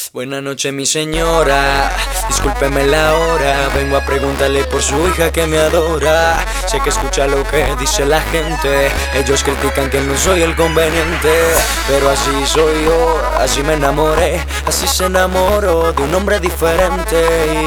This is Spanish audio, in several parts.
Buenas noches, mi señora, discúlpeme la hora. Vengo a preguntarle por su hija que me adora. Sé que escucha lo que dice la gente. Ellos critican que no soy el conveniente, pero así soy yo, así me enamoré. Así se enamoró de un hombre diferente.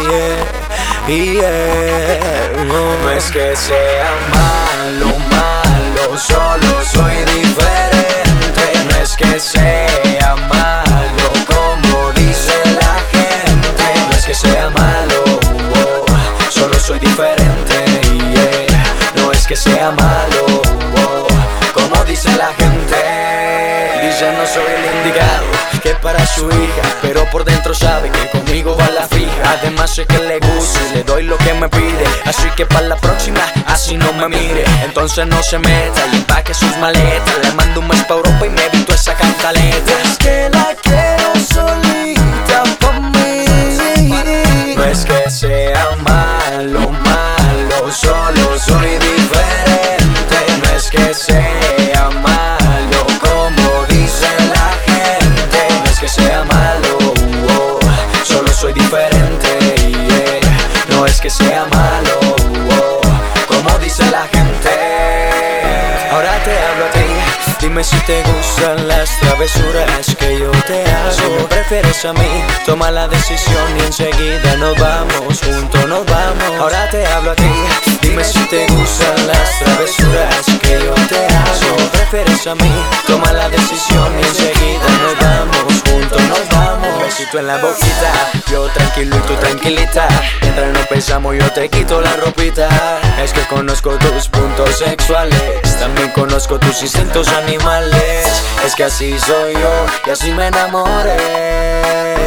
No es que sea malo, malo, solo soy diferente. No es que sea malo, como dice la gente. No es que sea malo, solo soy diferente. No es que sea malo, como dice la gente. Dice no soy el indicado que para su hija, pero por dentro sabe que conmigo va la fija. Además sé que le gusta y le doy lo que me pide. Así que para la próxima, así no me mire. Entonces no se meta y empaque sus maletas. Le mando un mes pa' Europa y me evito esa cantaleta. Es que la quiero solita pa' mí. No es que sea malo, malo, solo soy diferente. No es que sea malo, como dice la gente. No es que sea malo, solo soy diferente. No es que sea malo, como dice la gente. Ahora te hablo a ti, dime si te gustan las travesuras que yo te hago. Si me prefieres a mí, toma la decisión y enseguida nos vamos, juntos nos vamos. Ahora te hablo a ti, dime si te gustan las travesuras que yo te hago. Si me prefieres a mí, toma la decisión y enseguida nos vamos, juntos nos vamos. Besito en la boquita, yo tranquilo y tú tranquilita. Mientras no pensamos yo te quito la ropita. Es que conozco tus puntos sexuales, también conozco tus instintos animales. Es que así soy yo y así me enamoré.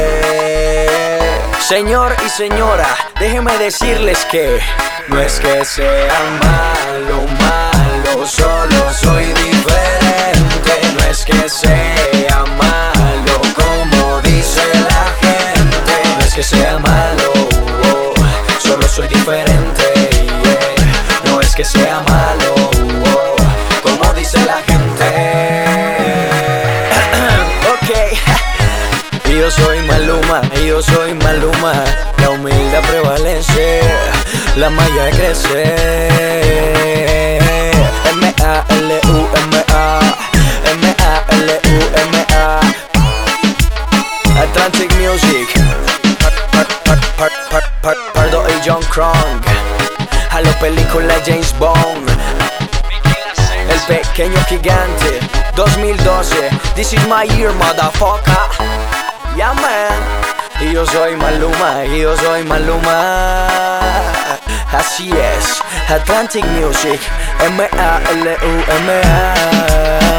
Señor y señora, déjenme decirles que no es que sea malo, malo, solo soy diferente. No es que sea malo, como dice la gente. No es que sea malo, solo soy diferente. No es que sea malo, como dice la gente. Ok, yo soy Maluma, yo soy Maluma. La humildad prevalece, la malla crece. M-A-L-U-M-A, M-A-L-U-M-A. Atlantic Music, Pardo y John Crong. A la película James Bond, El Pequeño Gigante, 2012. This is my year, motherfucker. Yeah, man. Y yo soy Maluma, y yo soy Maluma. Así es, Atlantic Music, M-A-L-U-M-A.